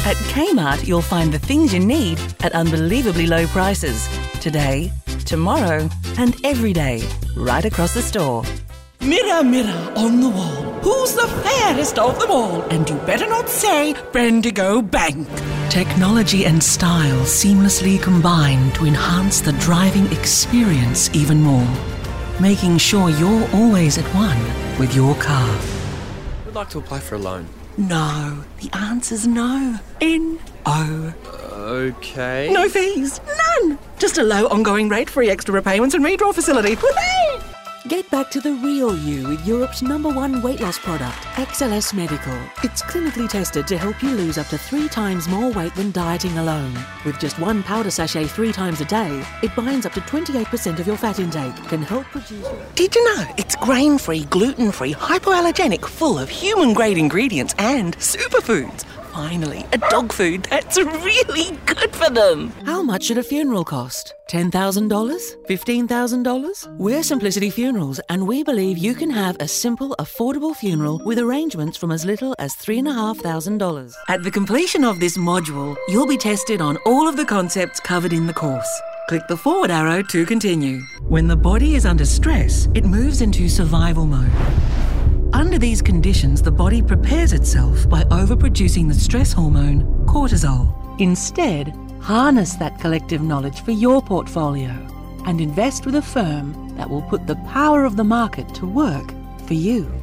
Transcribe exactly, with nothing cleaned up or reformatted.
At Kmart, you'll find the things you need at unbelievably low prices. Today, tomorrow, and every day, right across the store. Mirror, mirror on the wall, who's the fairest of them all? And you better not say Bendigo Bank. Technology and style seamlessly combine to enhance the driving experience even more, making sure you're always at one with your car. I'd like to apply for a loan. No, the answer's no. N O. Okay. No fees, none. Just a low ongoing rate, free extra repayments and redraw facility. Whoopee! Get back to the real you with Europe's number one weight loss product, X L S Medical. It's clinically tested to help you lose up to three times more weight than dieting alone. With just one powder sachet three times a day, it binds up to twenty-eight percent of your fat intake, can help produce... Did you know it's grain-free, gluten-free, hypoallergenic, full of human-grade ingredients and superfoods? Finally, a dog food that's really good for them. How much should a funeral cost? ten thousand dollars? fifteen thousand dollars? We're Simplicity Funerals, and we believe you can have a simple, affordable funeral with arrangements from as little as three thousand five hundred dollars. At the completion of this module, you'll be tested on all of the concepts covered in the course. Click the forward arrow to continue. When the body is under stress, it moves into survival mode. Under these conditions, the body prepares itself by overproducing the stress hormone, cortisol. Instead, harness that collective knowledge for your portfolio and invest with a firm that will put the power of the market to work for you.